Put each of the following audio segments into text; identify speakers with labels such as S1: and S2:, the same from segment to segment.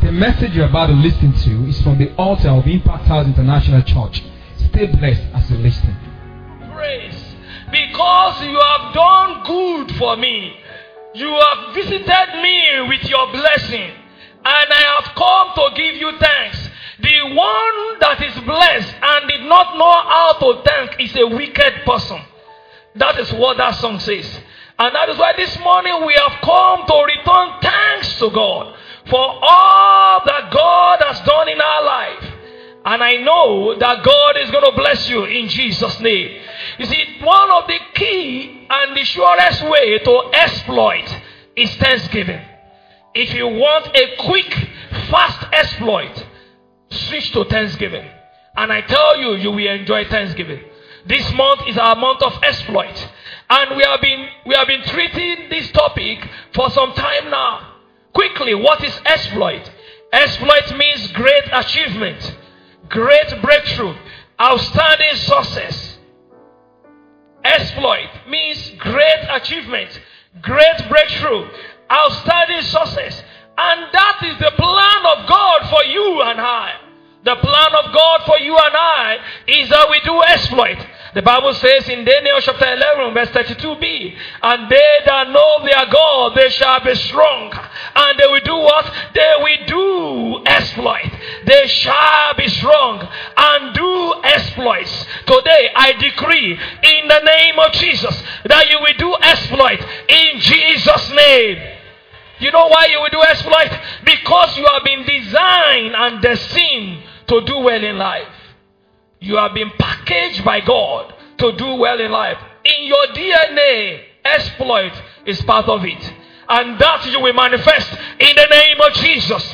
S1: The message you're about to listen to is from the altar of Impact House International Church. Stay blessed as you listen.
S2: Praise. Because you have done good for me. You have visited me with your blessing. And I have come to give you thanks. The one that is blessed and did not know how to thank is a wicked person. That is what that song says. And that is why this morning we have come to return thanks to God for all that God has done in our life. And I know that God is going to bless you in Jesus' name. You see, one of the key and the surest way to exploit is thanksgiving. If you want a quick, fast exploit, switch to thanksgiving. And I tell you, you will enjoy thanksgiving. This month is our month of exploit. And we have been treating this topic for some time now. Quickly, what is exploit? Exploit means great achievement, great breakthrough, outstanding success. Exploit means great achievement, great breakthrough, outstanding success. And that is the plan of God for you and I. The plan of God for you and I is that we do exploit. The Bible says in Daniel chapter 11 verse 32b, and they that know their God, they shall be strong. And they will do what? They will do exploit. They shall be strong and do exploits. Today I decree in the name of Jesus that you will do exploit in Jesus' name. You know why you will do exploit? Because you have been designed and destined to do well in life. You have been packaged by God to do well in life. In your DNA, exploit is part of it. And that you will manifest in the name of Jesus.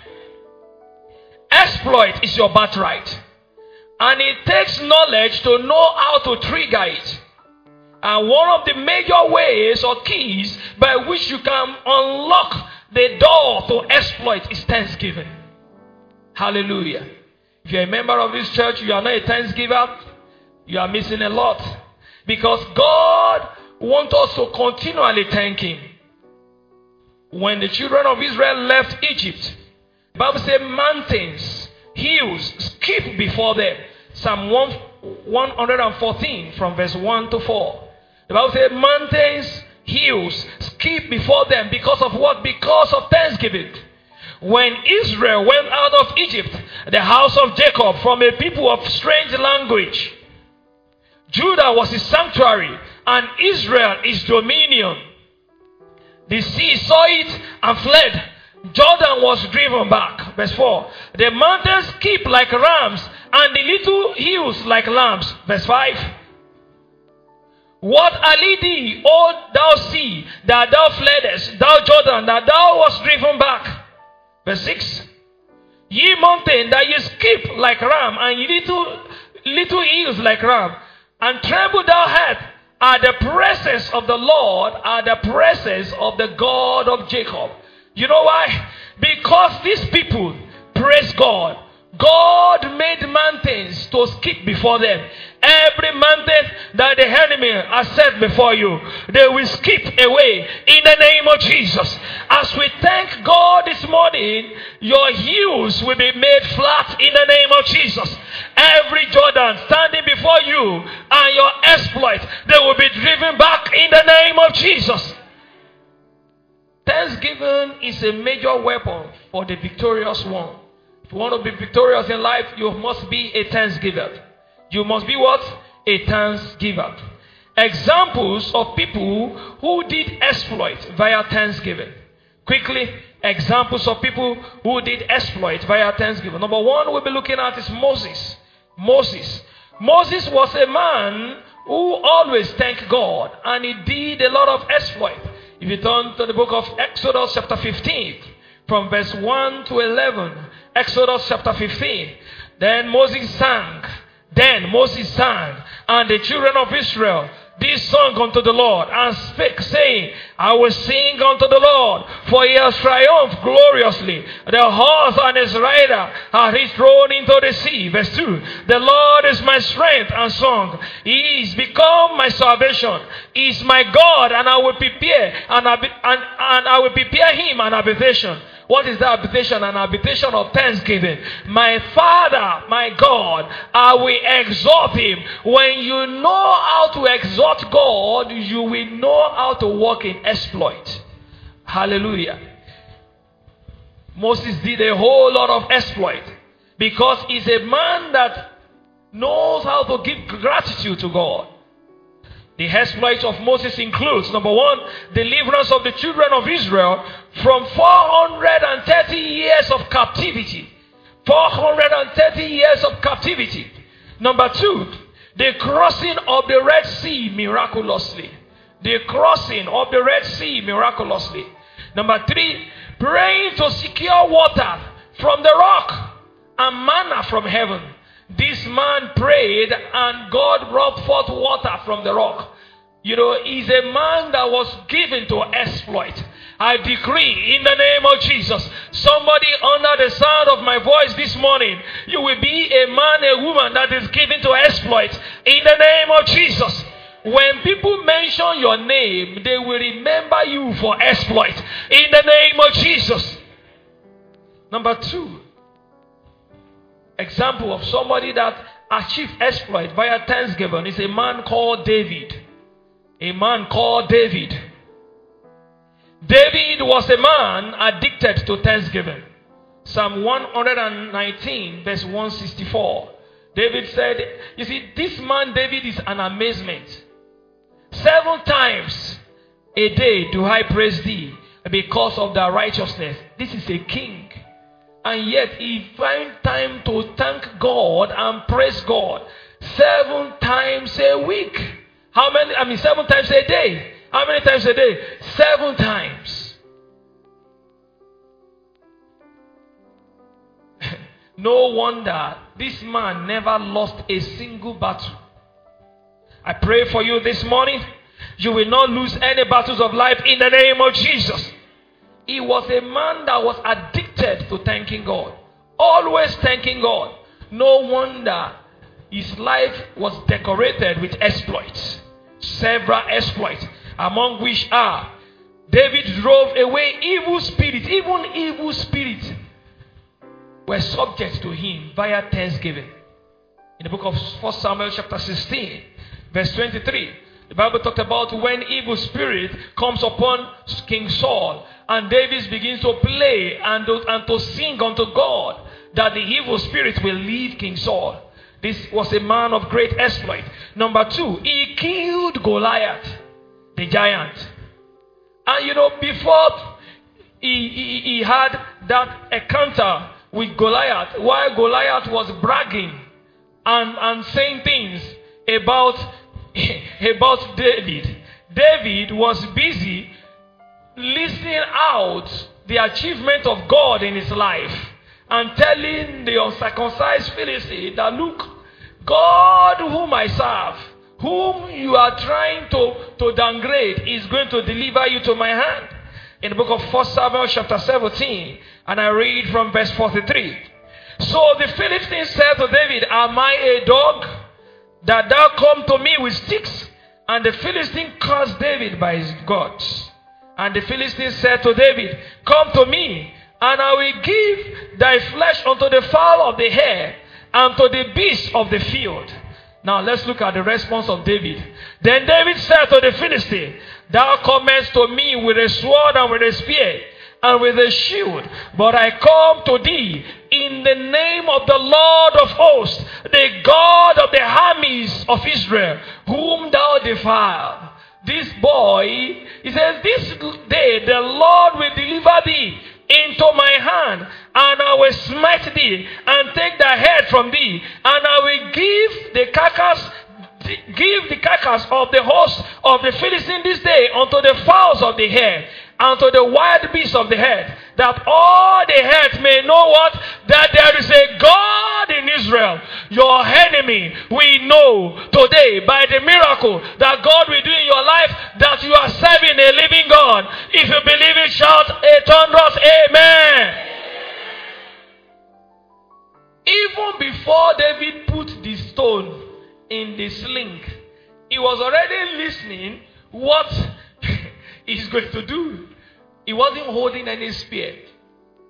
S2: Exploit is your birthright. And it takes knowledge to know how to trigger it. And one of the major ways or keys by which you can unlock the door to exploit is thanksgiving. Hallelujah. If you're a member of this church, you are not a thanksgiver, you are missing a lot. Because God wants us to continually thank Him. When the children of Israel left Egypt, the Bible says mountains, hills, skip before them. Psalm 114 from verse 1 to 4. The Bible says mountains, hills, skip before them. Because of what? Because of thanksgiving. When Israel went out of Egypt, the house of Jacob, from a people of strange language, Judah was his sanctuary, and Israel his dominion. The sea saw it and fled. Jordan was driven back. Verse 4. The mountains skip like rams, and the little hills like lambs. Verse 5. What allay thee, O thou sea, that thou fleddest, thou Jordan, that thou wast driven back? Verse 6. Ye mountain, that ye skip like ram, and ye little hills like ram, and tremble thou heart at the presence of the Lord, at the presence of the God of Jacob. You know why? Because these people praise God. God made mountains to skip before them. Every mountain that the enemy has set before you, they will skip away in the name of Jesus. As we thank God this morning, your hills will be made flat in the name of Jesus. Every Jordan standing before you and your exploit, they will be driven back in the name of Jesus. Thanksgiving is a major weapon for the victorious one. If you want to be victorious in life, you must be a thanksgiver. You must be what? A thanksgiver. Examples of people who did exploit via thanksgiving. Quickly, examples of people who did exploit via thanksgiving. Number one we'll be looking at is Moses. Moses was a man who always thanked God, and he did a lot of exploit. If you turn to the book of Exodus chapter 15, from verse 1 to 11, Exodus chapter 15. Then Moses sang, and the children of Israel this song unto the Lord, and spake, saying, I will sing unto the Lord, for he has triumphed gloriously. The horse and his rider hath he thrown into the sea. Verse 2. The Lord is my strength and song. He is become my salvation. He is my God, and I will prepare I will prepare him an habitation. What is that habitation? An habitation of thanksgiving. My Father, my God, I will exalt him. When you know how to exalt God, you will know how to walk in exploit. Hallelujah. Moses did a whole lot of exploit because he's a man that knows how to give gratitude to God. The exploits of Moses includes, number one, deliverance of the children of Israel from 430 years of captivity. 430 years of captivity. Number two, the crossing of the Red Sea miraculously. The crossing of the Red Sea miraculously. Number three, praying to secure water from the rock and manna from heaven. This man prayed and God brought forth water from the rock. You know, he's a man that was given to exploit. I decree in the name of Jesus, somebody under the sound of my voice this morning, you will be a man, a woman that is given to exploit in the name of Jesus. When people mention your name, they will remember you for exploit in the name of Jesus. Number two, example of somebody that achieved exploit via thanksgiving is a man called David. A man called David. David was a man addicted to thanksgiving. Psalm 119 verse 164. David said, you see, this man David is an amazement. 7 times a day do I praise thee because of thy righteousness. This is a king. And yet he finds time to thank God and praise God 7 times a week. How many? 7 times a day. How many times a day? 7 times. No wonder this man never lost a single battle. I pray for you this morning. You will not lose any battles of life in the name of Jesus. He was a man that was addicted to thanking God. Always thanking God. No wonder his life was decorated with exploits. Several exploits. Among which are, David drove away evil spirits. Even evil spirits were subject to him via thanksgiving. In the book of 1 Samuel chapter 16, verse 23, the Bible talked about when evil spirit comes upon King Saul, and David begins to play and to sing unto God, that the evil spirit will leave King Saul. This was a man of great exploit. Number two, he killed Goliath, the giant. And you know, before he had that encounter with Goliath, while Goliath was bragging and saying things about David, David was busy listing out the achievement of God in his life and telling the uncircumcised Philistine that, look, God whom I serve, whom you are trying to downgrade, is going to deliver you to my hand. In the book of 1 Samuel chapter 17, and I read from verse 43. So the Philistine said to David, am I a dog that thou come to me with sticks? And the Philistine cursed David by his gods. And the Philistine said to David, come to me, and I will give thy flesh unto the fowl of the air, and to the beasts of the field. Now let's look at the response of David. Then David said to the Philistine, thou comest to me with a sword and with a spear and with a shield, but I come to thee in the name of the Lord of hosts, the God of the armies of Israel, whom thou defiled. This boy, he says, this day the Lord will deliver thee into my hand, and I will smite thee and take thy head from thee, and I will give the carcass of the host of the Philistines this day unto the fowls of the air, and to the wild beasts of the earth, that all the earth may know what? That there is a God in Israel. Your enemy, we know today by the miracle that God will do in your life, that you are serving a living God. If you believe it, shout a thunderous amen. Even before David put the stone in the sling, he was already listening what he's going to do. He wasn't holding any spear.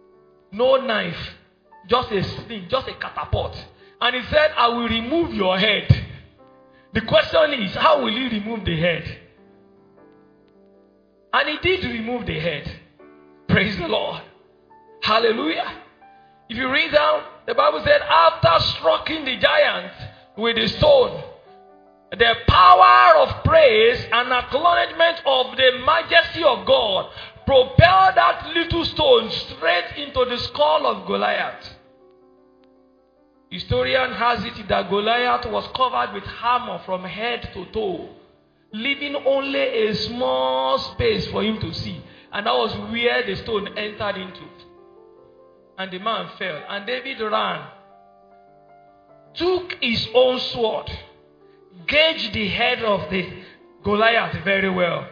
S2: no knife, just a sling, just a catapult. And he said, I will remove your head. The question is, how will he remove the head? And he did remove the head. Praise the Lord. Hallelujah. If you read down, the Bible said, after striking the giant with the stone, the power of praise and acknowledgement of the majesty of God propelled that little stone straight into the skull of Goliath. Historian has it that Goliath was covered with armor from head to toe, leaving only a small space for him to see. And that was where the stone entered into. And the man fell. And David ran, took his own sword, gauged the head of the Goliath very well.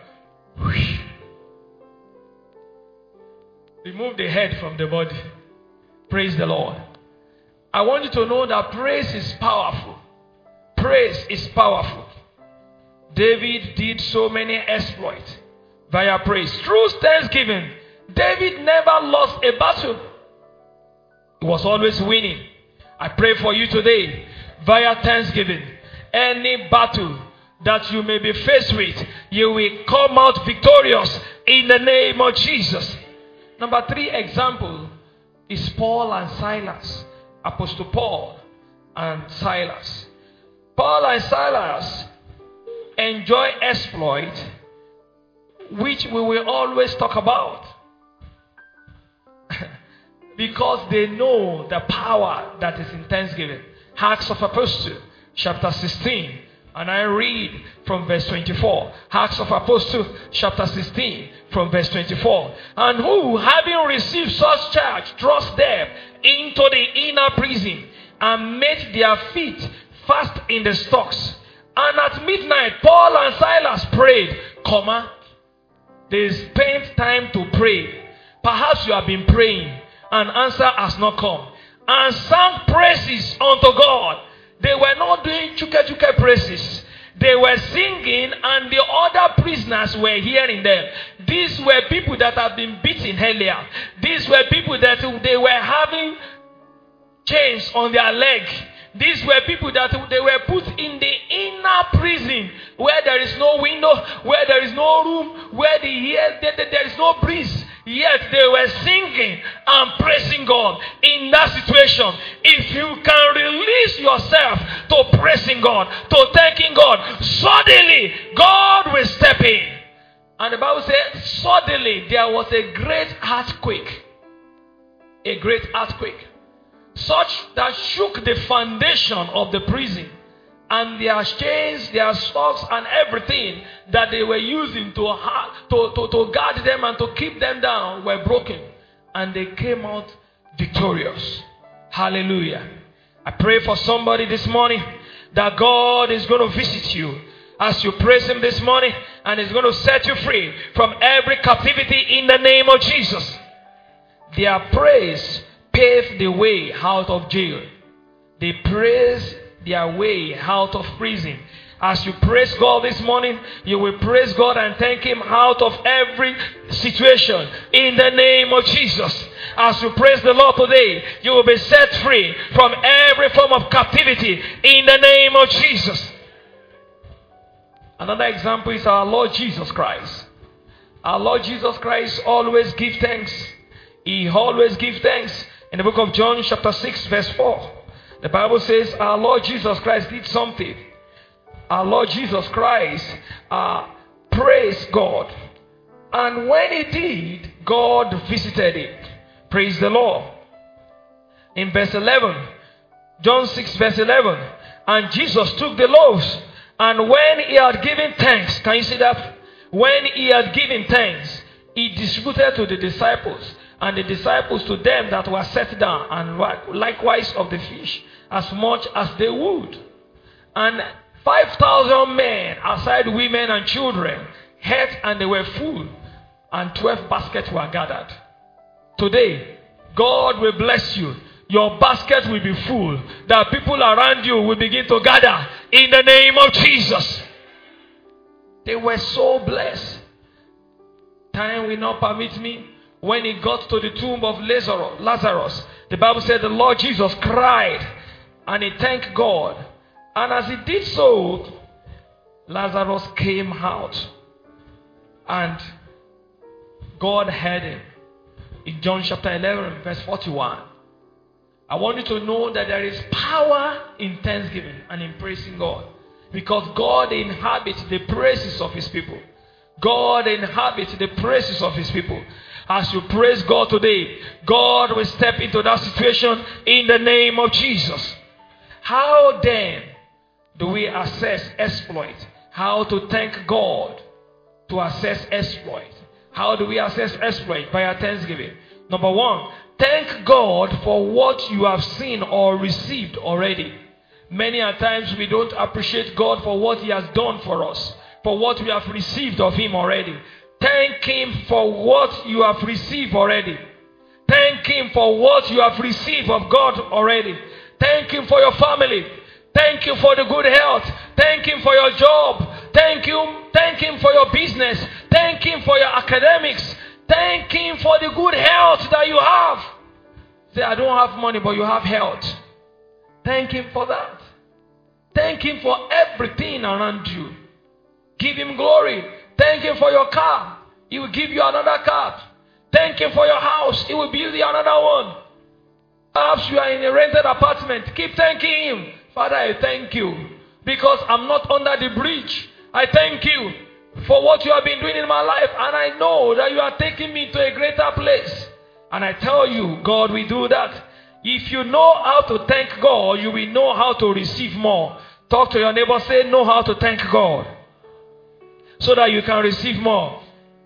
S2: Remove the head from the body. Praise the Lord. I want you to know that praise is powerful. Praise is powerful. David did so many exploits via praise. Through thanksgiving, David never lost a battle. He was always winning. I pray for you today, via thanksgiving, any battle that you may be faced with, you will come out victorious in the name of Jesus. Number 3 example is Paul and Silas. Apostle Paul and Silas. Paul and Silas enjoy exploit, which we will always talk about. Because they know the power that is in thanksgiving. Acts of Apostles, chapter 16. And I read from verse 24. Acts of Apostles, chapter 16, from verse 24. And who, having received such charge, thrust them into the inner prison, and made their feet fast in the stocks. And at midnight, Paul and Silas prayed, they spent time to pray. Perhaps you have been praying, and answer has not come. And sang praises unto God. They were not doing chuka praises. They were singing, and the other prisoners were hearing them. These were people that had been beaten earlier. These were people that they were having chains on their leg. These were people that they were put in the inner prison, where there is no window, where there is no room, where there is no breeze. Yet they were singing and praising God in that situation. If you can release yourself to praising God, to thanking God, suddenly God will step in. And the Bible says, suddenly there was a great earthquake. A great earthquake. Such that shook the foundation of the prison. And their chains, their stocks, and everything that they were using to guard them and to keep them down were broken. And they came out victorious. Hallelujah. I pray for somebody this morning that God is going to visit you as you praise Him this morning, and is going to set you free from every captivity in the name of Jesus. Their praise paved the way out of jail. They praised their way out of prison. As you praise God this morning, you will praise God and thank Him out of every situation in the name of Jesus. As you praise the Lord today, you will be set free from every form of captivity in the name of Jesus. Another example is our Lord Jesus Christ. Our Lord Jesus Christ always gives thanks. He always gives thanks. In the book of John chapter 6 verse 4. The Bible says our Lord Jesus Christ did something. Our Lord Jesus Christ praised God. And when He did, God visited it. Praise the Lord. In verse 11, John 6 verse 11. And Jesus took the loaves, and when He had given thanks, can you see that? When He had given thanks, He distributed to the disciples, and the disciples to them that were set down, and likewise of the fish, as much as they would. And 5,000 men, aside women and children, ate, and they were full, and 12 baskets were gathered. Today, God will bless you. Your basket will be full. That people around you will begin to gather in the name of Jesus. They were so blessed. Time will not permit me when he got to the tomb of Lazarus, the Bible said the Lord Jesus cried and he thanked God. And as he did so, Lazarus came out and God heard him. In John chapter 11, verse 41. I want you to know that there is power in thanksgiving and in praising God. Because God inhabits the praises of his people. God inhabits the praises of his people. As you praise God today, God will step into that situation in the name of Jesus. How then do we assess exploit? How to thank God to assess exploit? How do we assess exploit? By our thanksgiving. Number one, thank God for what you have seen or received already. Many a times we don't appreciate God for what he has done for us, for what we have received of him already. Thank him for what you have received already. Thank him for what you have received of God already. Thank him for your family. Thank you for the good health. Thank him for your job. Thank him for your business. Thank him for your academics. Thank him for the good health that you have. Say, I don't have money, but you have health. Thank him for that. Thank him for everything around you. Give him glory. Thank him for your car. He will give you another car. Thank him for your house. He will build you another one. Perhaps you are in a rented apartment. Keep thanking him. Father, I thank you because I'm not under the bridge. I thank you for what you have been doing in my life. And I know that you are taking me to a greater place. And I tell you, God will do that. If you know how to thank God, you will know how to receive more. Talk to your neighbor, say, know how to thank God, so that you can receive more.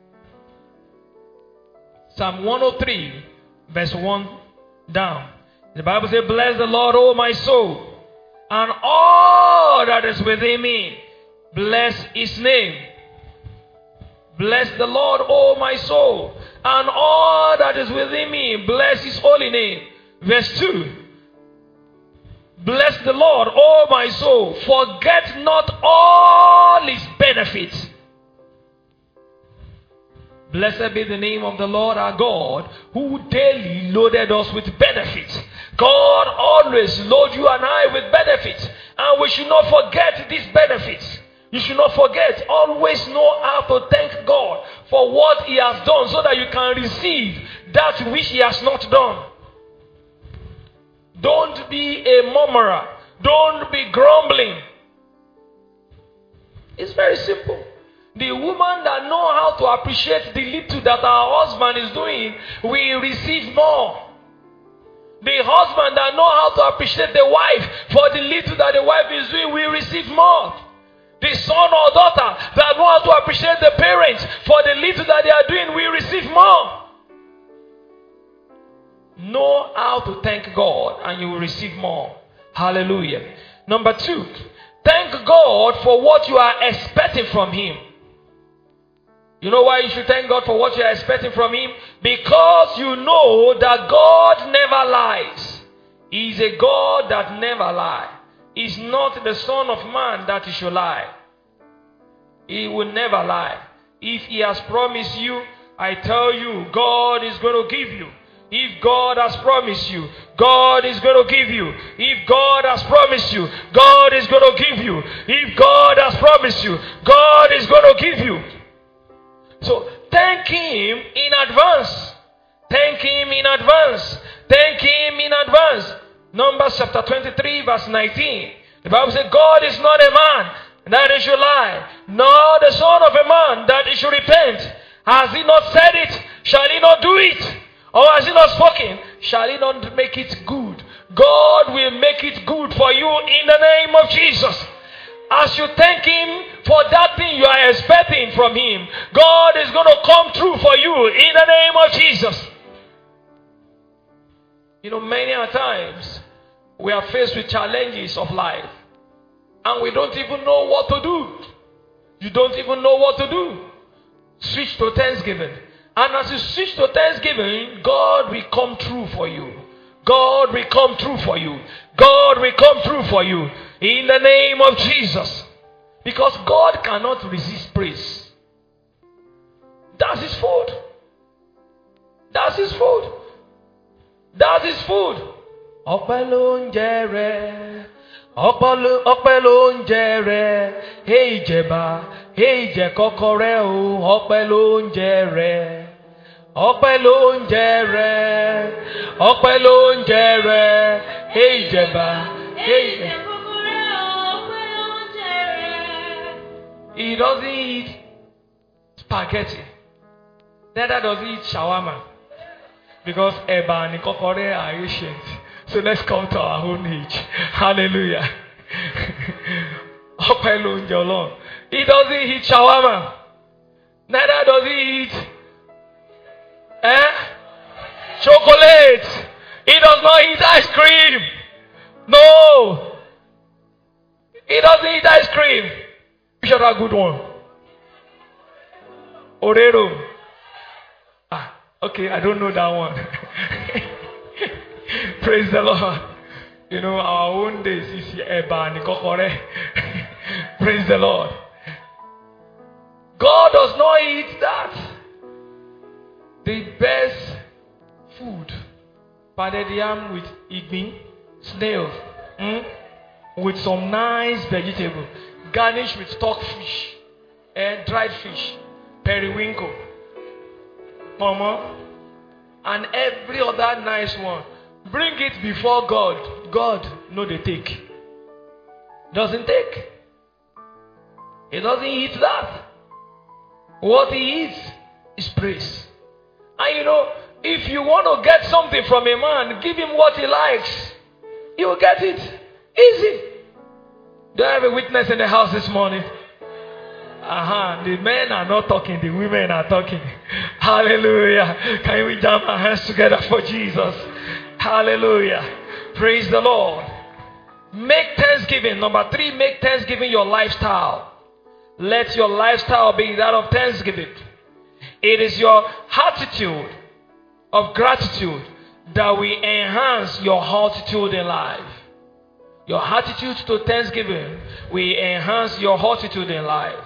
S2: Psalm 103, verse 1 down. The Bible says, bless the Lord, O my soul, and all that is within me. Bless his name. Bless the Lord, O my soul, and all that is within me. Bless his holy name. Verse 2. Bless the Lord, O my soul. Forget not all his benefits. Blessed be the name of the Lord our God, who daily loaded us with benefits. God always loads you and I with benefits. And we should not forget these benefits. You should not forget. Always know how to thank God for what he has done, so that you can receive that which he has not done. Don't be a murmurer. Don't be grumbling. It's very simple. The woman that knows how to appreciate the little that her husband is doing will receive more. The husband that knows how to appreciate the wife for the little that the wife is doing will receive more. The son or daughter that knows how to appreciate the parents for the little that they are doing will receive more. Know how to thank God and you will receive more. Hallelujah. Number 2, thank God for what you are expecting from him. You know why you should thank God for what you are expecting from him? Because you know that God never lies. He is a God that never lies. He is not the Son of Man that he should lie. He will never lie. If he has promised you, I tell you, God is going to give you. If God has promised you, God is going to give you. If God has promised you, God is going to give you. If God has promised you, God is going to give you. So thank him in advance. Thank him in advance. Thank him in advance. Numbers chapter 23 verse 19. The Bible says, God is not a man that he should lie, nor the son of a man that he should repent. Has he not said it? Shall he not do it? Or has he not spoken? Shall he not make it good? God will make it good for you in the name of Jesus. As you thank him for that thing you are expecting from him, God is going to come through for you in the name of Jesus. You know, many a times we are faced with challenges of life and we don't even know what to do. You don't even know what to do. Switch to thanksgiving. And as you switch to thanksgiving, God will come through for you. God will come through for you. God will come through for you in the name of Jesus. Because God cannot resist praise. That's his fault. That's his food. That's his food. Ọpẹ́ ló ń jẹ rẹ̀. Ọpẹ́ ló ń jẹ rẹ̀. Hey Ìjẹ̀bà, hey Ìjẹ̀kọ́kọ́rẹ́ o. Ọpẹ́ ló ń jẹ rẹ̀. Ọpẹ́ ló ń jẹ rẹ̀. Ọpẹ́ ló ń jẹ rẹ̀. Hey Ìjẹ̀bà, hey Ìjẹ̀kọ́kọ́rẹ́ o. Ọpẹ́ ló ń jẹ rẹ̀. He doesn't eat spaghetti. Neither does he eat shawarma. Because Eba and Kokore are ancient. So let's come to our own age. Hallelujah. He doesn't eat shawarma. Neither does he eat chocolate. He does not eat ice cream. No. He doesn't eat ice cream. You should have a good one. Orero. Okay, I don't know that one. Praise the Lord. You know, our own days is Eba and Kokore. Praise the Lord. God does not eat that. The best food, pounded yam with igbin, snails, with some nice vegetable, garnished with stockfish, dried fish, periwinkle, mama, and every other nice one. Bring it before God. God, no, they take. Doesn't take. He doesn't eat that. What he eats is praise. And you know, if you want to get something from a man, give him what he likes. He will get it. Easy. Do I have a witness in the house this morning? The men are not talking, the women are talking. Hallelujah. Can we jam our hands together for Jesus? Hallelujah. Praise the Lord. Make thanksgiving. Number 3, make thanksgiving your lifestyle. Let your lifestyle be that of thanksgiving. It is your attitude of gratitude that will enhance your attitude in life. Your attitude to thanksgiving will enhance your attitude in life.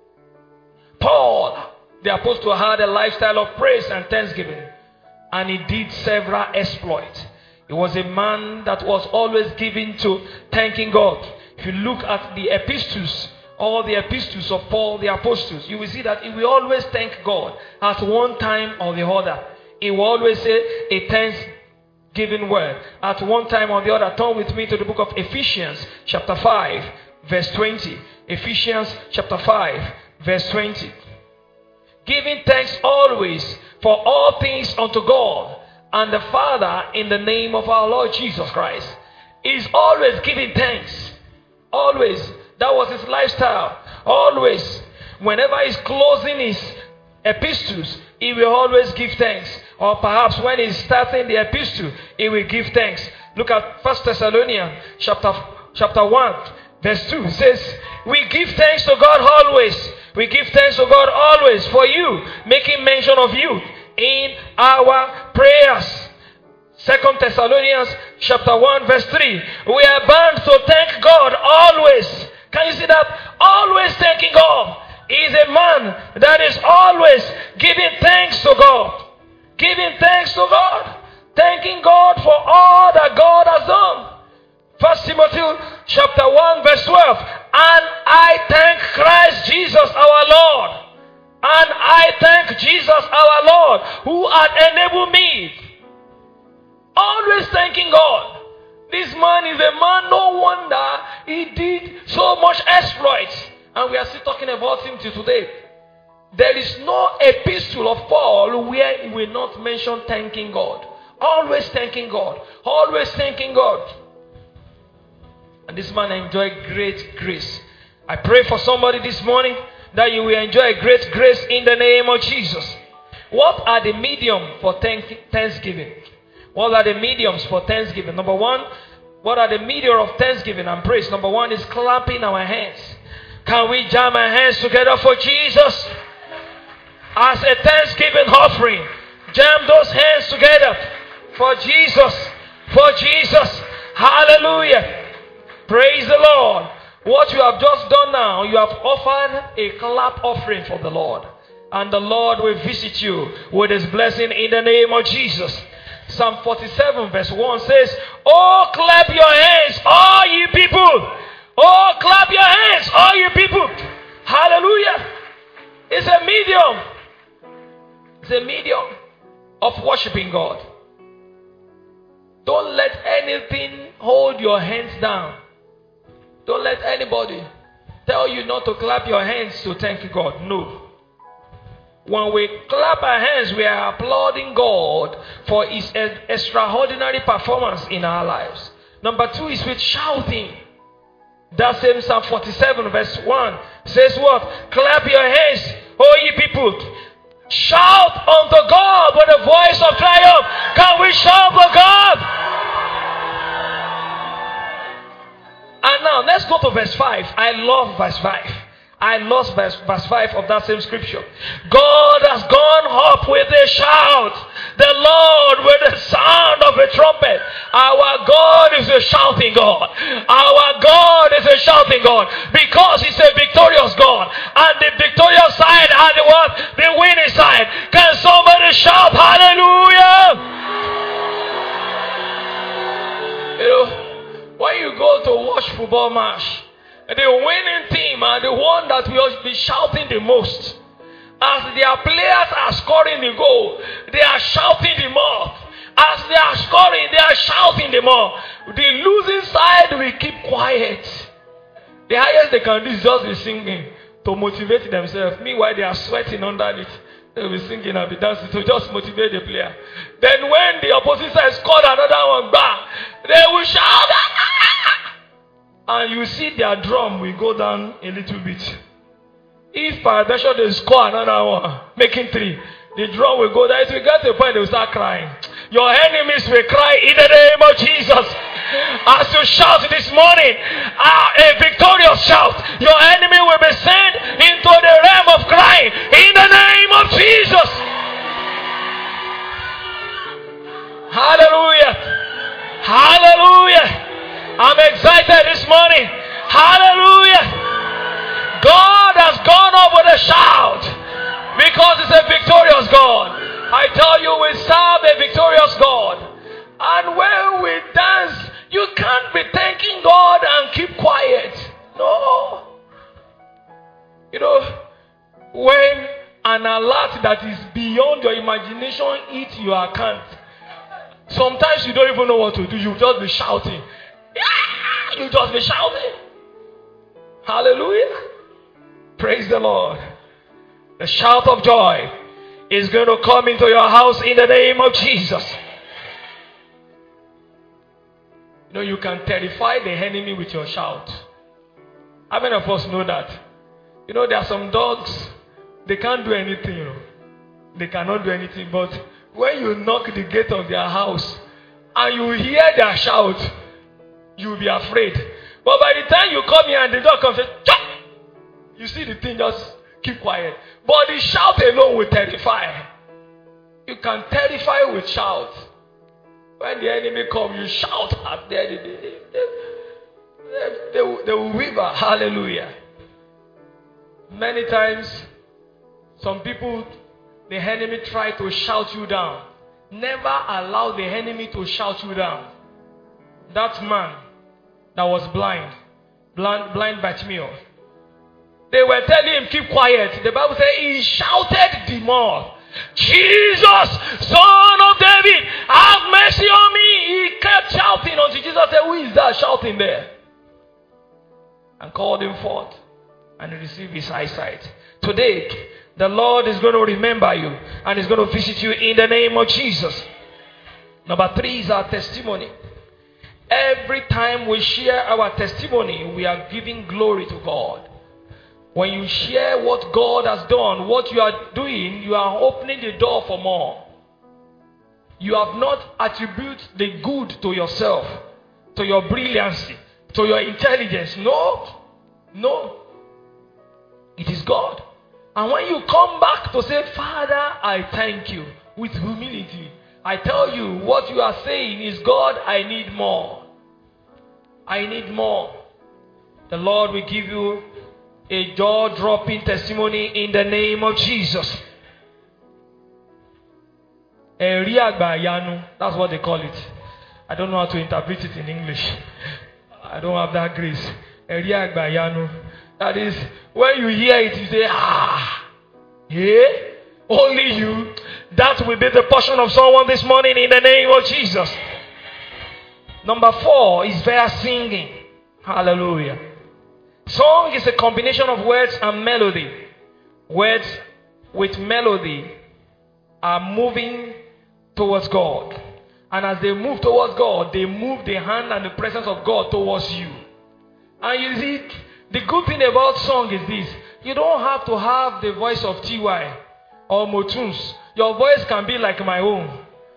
S2: Paul, the apostle, had a lifestyle of praise and thanksgiving, and he did several exploits. He was a man that was always given to thanking God. If you look at the epistles, all the epistles of Paul the apostle, you will see that he will always thank God at one time or the other. He will always say a thanksgiving word at one time or the other. Turn with me to the book of Ephesians chapter 5 verse 20. Ephesians chapter 5 verse 20. Giving thanks always for all things unto God and the Father in the name of our Lord Jesus Christ. He's always giving thanks. Always. That was his lifestyle. Always. Whenever he's closing his epistles, he will always give thanks. Or perhaps when he's starting the epistle, he will give thanks. Look at 1 Thessalonians chapter 1 verse 2. It says, we give thanks to God always. We give thanks to God always for you, making mention of you in our prayers. 2 Thessalonians chapter 1 verse 3. We are bound to thank God always. Can you see that? Always thanking God. He is a man that is always giving thanks to God. Giving thanks to God. Thanking God for all that God has done. 1 Timothy chapter 1 verse 12. And I thank Christ Jesus our Lord. And I thank Jesus our Lord who hath enabled me. Always thanking God. This man is a man, no wonder he did so much exploits. And we are still talking about him till today. There is no epistle of Paul where he will not mention thanking God. Always thanking God. Always thanking God. And this man enjoyed great grace. I pray for somebody this morning that you will enjoy great grace in the name of Jesus. What are the mediums for thanksgiving? What are the mediums for thanksgiving? Number 1, what are the medium of thanksgiving and praise? Number 1 is clapping our hands. Can we jam our hands together for Jesus? As a thanksgiving offering, jam those hands together for Jesus. For Jesus. Hallelujah. Praise the Lord. What you have just done now, you have offered a clap offering for the Lord. and the Lord will visit you with his blessing in the name of Jesus. Psalm 47 verse 1 says, "Oh, clap your hands, all ye people. Oh, clap your hands, all you people." Hallelujah. It's a medium. It's a medium of worshiping God. Don't let anything hold your hands down. Don't let anybody tell you not to clap your hands to thank God. No. When we clap our hands, we are applauding God for his extraordinary performance in our lives. Number 2 is with shouting. That same Psalm 47 verse 1 says what? "Clap your hands, O ye people. Shout unto God with a voice of triumph." Can we shout for God? And now let's go to verse 5. I love verse 5. I love verse 5 of that same scripture. "God has gone up with a shout, the Lord with the sound of a trumpet." Our God is a shouting God. Our God is a shouting God because he's a victorious God. And the victorious side and the what? The winning side. Can somebody shout hallelujah? You know, when you go to watch football match, the winning team are the one that will be shouting the most. As their players are scoring the goal, they are shouting the more. As they are scoring, they are shouting the more. The losing side will keep quiet. The highest they can do is just be singing to motivate themselves. Meanwhile, they are sweating underneath. They will be singing and be dancing to just motivate the player. Then when the opposite side scored another one, bang, they will shout. And you see their drum will go down a little bit. If peradventure they score another one, making 3, the drum will go down. It will get to a point they will start crying. Your enemies will cry in the name of Jesus. As you shout this morning, a victorious shout, your enemy will be sent into the realm of crying in the name of Jesus. Hallelujah. Hallelujah. I'm excited this morning. Hallelujah. God has gone up with a shout because it's a victorious God. I tell you, we serve a victorious God. And when we dance, you can't be thanking God and keep quiet. No. You know, when an alert that is beyond your imagination hits your account, sometimes you don't even know what to do. You just be shouting. You just be shouting. Hallelujah. Praise the Lord. The shout of joy is going to come into your house in the name of Jesus. You know, you can terrify the enemy with your shout. How many of us know that? You know, there are some dogs, they can't do anything. You know. They cannot do anything. But when you knock the gate of their house and you hear their shout, you will be afraid. But by the time you come here and the dog comes, you see the thing just keep quiet. But the shout alone will terrify. You can terrify with shout. When the enemy comes, you shout at them. They will waver. Hallelujah. Many times, some people, the enemy try to shout you down. Never allow the enemy to shout you down. That man that was blind Bartimaeus, they were telling him, keep quiet. The Bible says he shouted the more, "Jesus, Son of David, have mercy on me." He kept shouting until Jesus said, "Who is that shouting there?" And called him forth, and he received his eyesight. Today, the Lord is going to remember you and is going to visit you in the name of Jesus. Number 3 is our testimony. Every time we share our testimony, we are giving glory to God. When you share what God has done, what you are doing, you are opening the door for more. You have not attributed the good to yourself, to your brilliancy, to your intelligence. No. It is God. And when you come back to say, "Father, I thank you," with humility, I tell you, what you are saying is, "God, I need more. I need more." The Lord will give you A jaw-dropping testimony in the name of Jesus. Ẹ̀rí àgbà ìyanu, that's what they call it. I don't know how to interpret it in English. I don't have that grace. Ẹ̀rí àgbà ìyanu. That is, when you hear it, you say, yeah, only you. That will be the portion of someone this morning in the name of Jesus. Number 4 is via singing. Hallelujah. Song is a combination of words and melody. Words with melody are moving towards God. And as they move towards God, they move the hand and the presence of God towards you. And you see, the good thing about song is this. You don't have to have the voice of T.Y. or Motuns. Your voice can be like my own.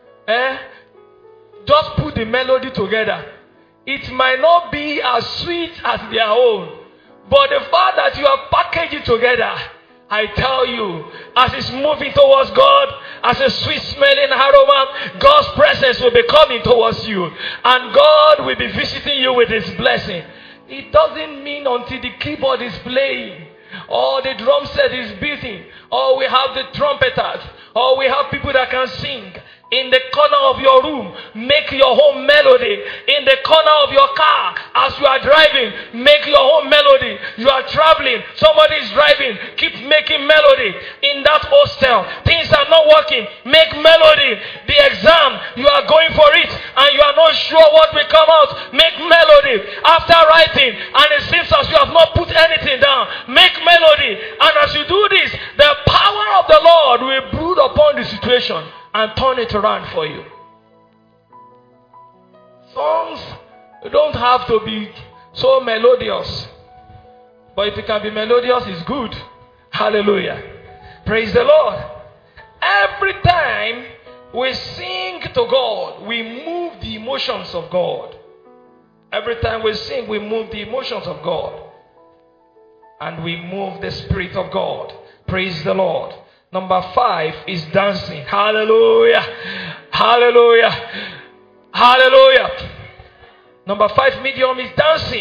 S2: Just put the melody together. It might not be as sweet as their own. But the fact that you have packaged it together, I tell you, as it's moving towards God, as a sweet smelling aroma, God's presence will be coming towards you. And God will be visiting you with His blessing. It doesn't mean until the keyboard is playing, or the drum set is beating, or we have the trumpeters, or we have people that can sing. In the corner of your room, make your home melody. In the corner of your car, as you are driving, make your home melody. You are traveling, somebody is driving, keep making melody. In that hostel, things are not working, make melody. The exam, you are going for it, and you are not sure what will come out, make melody. After writing, and it seems as you have not put anything down, make melody. And as you do this, the power of the Lord will brood upon the situation and turn it around for you. Songs don't have to be so melodious. But if it can be melodious, it's good. Hallelujah. Praise the Lord. Every time we sing to God, we move the emotions of God. Every time we sing, we move the emotions of God. And we move the Spirit of God. Praise the Lord. Number 5 is dancing. Hallelujah. Hallelujah. Hallelujah. Number 5 medium is dancing.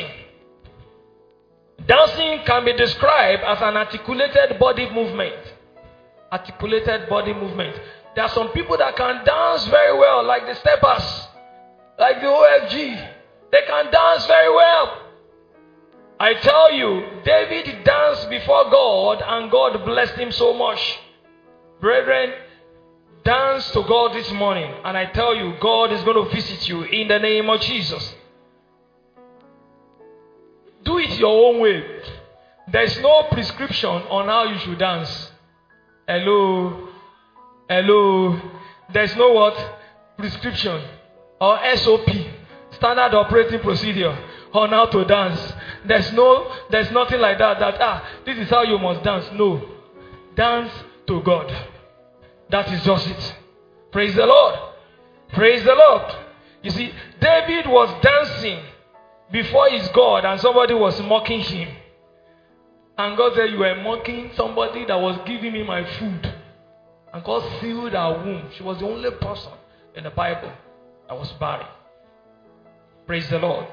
S2: Dancing can be described as an articulated body movement. Articulated body movement. There are some people that can dance very well, like the steppers, like the OFG. They can dance very well. I tell you, David danced before God and God blessed him so much. Brethren, dance to God this morning, and I tell you, God is going to visit you in the name of Jesus. Do it your own way. There is no prescription on how you should dance. Hello. Hello. There is no what? Prescription or SOP, standard operating procedure, on how to dance. There's nothing like that. This is how you must dance. No. Dance to God. That is just it. Praise the Lord. Praise the Lord. You see, David was dancing before his God and somebody was mocking him. And God said, you were mocking somebody that was giving me my food. And God sealed her womb. She was the only person in the Bible that was barren. Praise the Lord.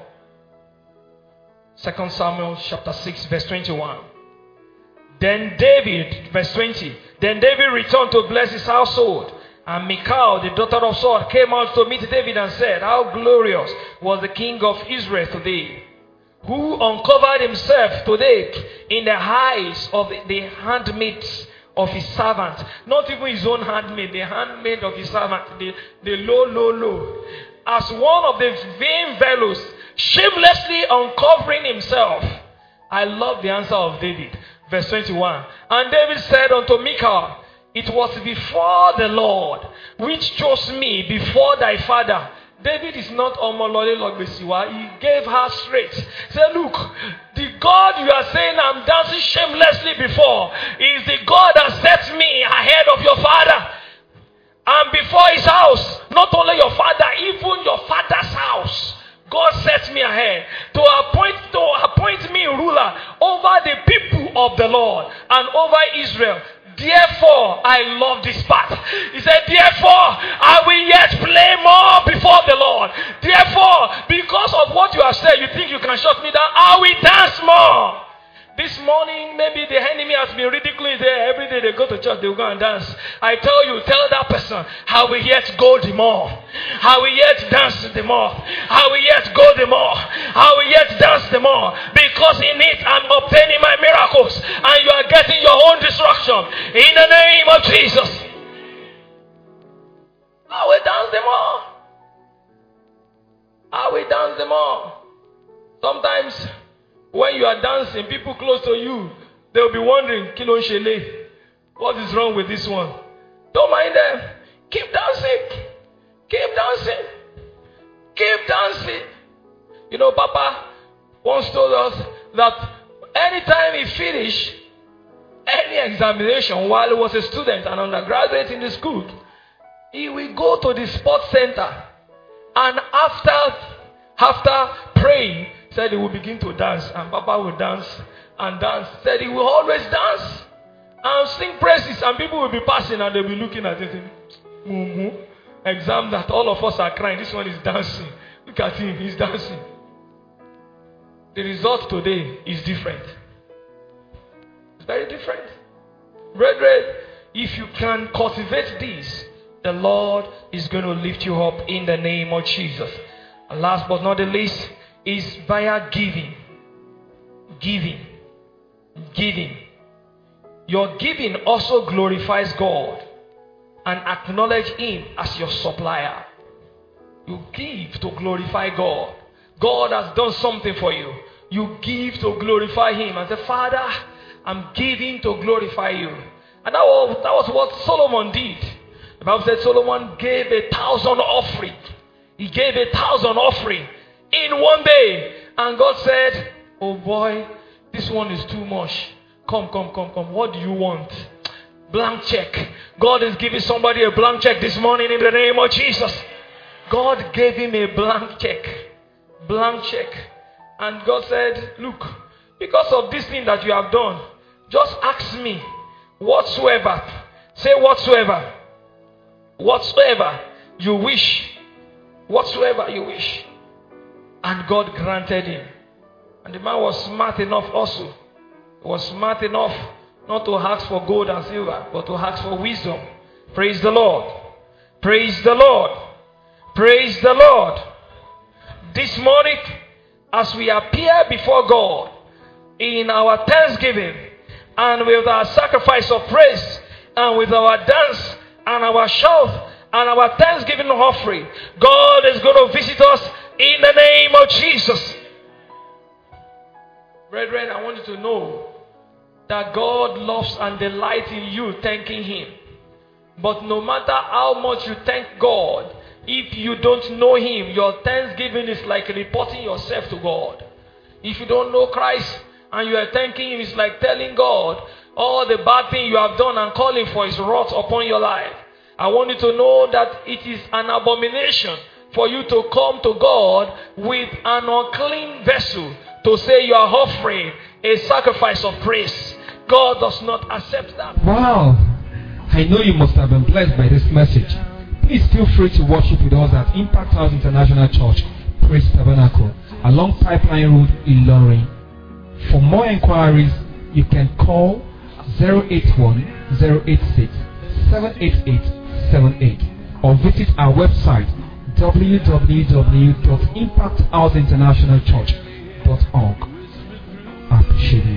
S2: 2 Samuel chapter 6 verse 21. Then David, verse 20, then David returned to bless his household. And Michal, the daughter of Saul, came out to meet David and said, how glorious was the king of Israel today, who uncovered himself today in the eyes of the handmaids of his servant. Not even his own handmaid, the handmaid of his servant, the low. As one of the vain fellows, shamelessly uncovering himself. I love the answer of David. Verse 21. And David said unto Michal, it was before the Lord which chose me before thy father. David is not Omolole Logbesiwa. He gave her straight. Say, look, the God you are saying I'm dancing shamelessly before is the God that sets me ahead of your father. And before his house, not only your father, even your father's house. God sets me ahead to appoint me ruler over the people of the Lord and over Israel. Therefore, I love this part. He said, therefore, I will yet play more before the Lord. Therefore, because of what you have said, you think you can shut me down? I will dance more. This morning, maybe the enemy has been ridiculing there. Every day they go to church, they will go and dance. I tell you, tell that person, I will yet go the more. I will yet dance the more. I will yet go the more. I will yet dance the more. Because in it, I'm obtaining my miracles. And you are getting your own destruction. In the name of Jesus. I will dance the more. I will dance the more. Sometimes, when you are dancing, people close to you, they will be wondering, Kilo Shele, what is wrong with this one? Don't mind them. Keep dancing. Keep dancing. Keep dancing. You know, Papa once told us that anytime he finished any examination while he was a student and undergraduate in the school, he will go to the sports center, and after praying, said he will begin to dance, and Papa will dance and dance. Said he will always dance and sing praises, and people will be passing and they'll be looking at it saying, exam that all of us are crying. This one is dancing. Look at him, he's dancing. The result today is different. It's very different. Brethren, if you can cultivate this, the Lord is going to lift you up in the name of Jesus. And last but not the least, is via giving. Giving. Giving. Your giving also glorifies God and acknowledge Him as your supplier. You give to glorify God. God has done something for you. You give to glorify Him and say, Father, I'm giving to glorify you. And that was what Solomon did. The Bible said Solomon gave 1,000 offering. He gave 1,000 offering in one day. And God said, oh boy, this one is too much. Come. What do you want? Blank check. God is giving somebody a blank check this morning in the name of Jesus. God gave him a blank check. Blank check. And God said, look, because of this thing that you have done, just ask me whatsoever. Say whatsoever. Whatsoever you wish. Whatsoever you wish. And God granted him. And the man was smart enough also. He was smart enough not to ask for gold and silver, but to ask for wisdom. Praise the Lord. Praise the Lord. Praise the Lord. This morning, as we appear before God in our thanksgiving and with our sacrifice of praise and with our dance and our shout and our thanksgiving offering, God is going to visit us in the name of Jesus. Brethren, I want you to know that God loves and delights in you thanking Him. But no matter how much you thank God, if you don't know Him, your thanksgiving is like reporting yourself to God. If you don't know Christ and you are thanking Him, it's like telling God all the bad thing you have done and calling for His wrath upon your life. I want you to know that it is an abomination for you to come to God with an unclean vessel to say you are offering a sacrifice of praise. God does not accept that.
S1: Wow. I know you must have been blessed by this message. Please feel free to worship with us at Impact House International Church, Praise Tabernacle, along Pipeline Road, Ilorin. For more inquiries, you can call 081-086-78878 or visit our website www.impacthouseinternationalchurch.org. I appreciate you.